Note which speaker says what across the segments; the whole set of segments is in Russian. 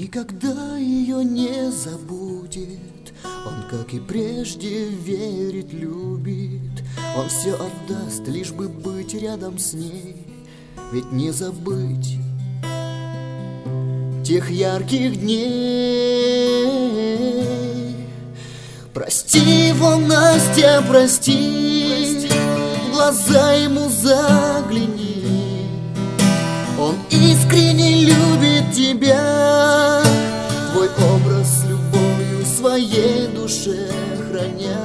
Speaker 1: Никогда ее не забудет. Он, как и прежде, верит, любит. Он все отдаст, лишь бы быть рядом с ней. Ведь не забыть тех ярких дней. Прости его, Настя, прости, в глаза ему загляни. Он искренне любит тебя, твой образ любовью в своей душе храня.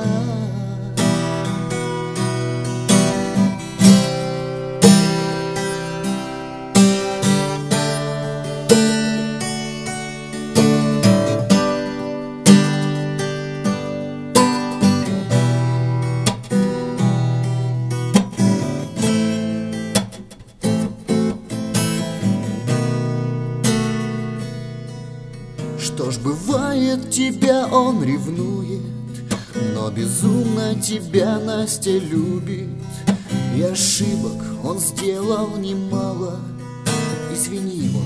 Speaker 1: Что ж, бывает, тебя он ревнует, но безумно тебя Настя любит. И ошибок он сделал немало, извини его.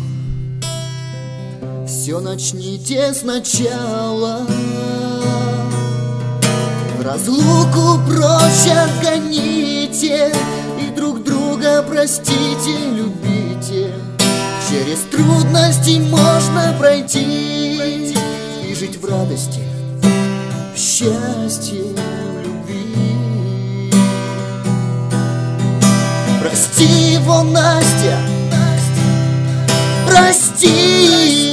Speaker 1: Все начните сначала. Разлуку прочь отгоните и друг друга простите, любите. Через трудности можно пройти и жить в радости, в счастье, в любви. Прости его, Настя, прости.